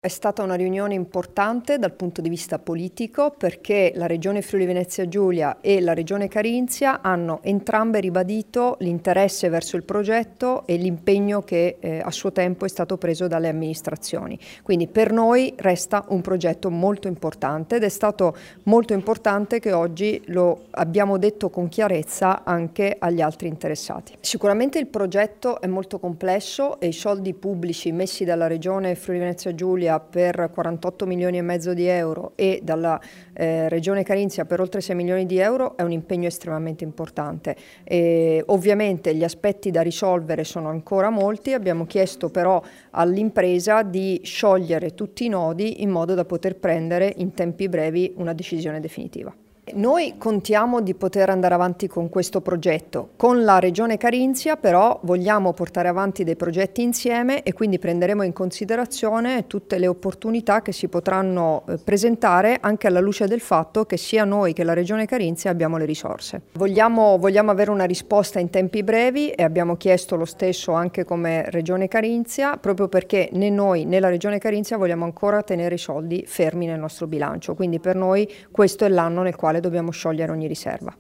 È stata una riunione importante dal punto di vista politico perché la Regione Friuli Venezia Giulia e la Regione Carinzia hanno entrambe ribadito l'interesse verso il progetto e l'impegno che a suo tempo è stato preso dalle amministrazioni. Quindi per noi resta un progetto molto importante ed è stato molto importante che oggi lo abbiamo detto con chiarezza anche agli altri interessati. Sicuramente il progetto è molto complesso e i soldi pubblici messi dalla Regione Friuli Venezia Giulia per 48 milioni e mezzo di euro e dalla Regione Carinzia per oltre 6 milioni di euro è un impegno estremamente importante. Ovviamente gli aspetti da risolvere sono ancora molti, abbiamo chiesto però all'impresa di sciogliere tutti i nodi in modo da poter prendere in tempi brevi una decisione definitiva. Noi contiamo di poter andare avanti con questo progetto. Con la Regione Carinzia però vogliamo portare avanti dei progetti insieme e quindi prenderemo in considerazione tutte le opportunità che si potranno presentare anche alla luce del fatto che sia noi che la Regione Carinzia abbiamo le risorse. Vogliamo avere una risposta in tempi brevi e abbiamo chiesto lo stesso anche come Regione Carinzia proprio perché né noi né la Regione Carinzia vogliamo ancora tenere i soldi fermi nel nostro bilancio. Quindi per noi questo è l'anno nel quale dobbiamo sciogliere ogni riserva.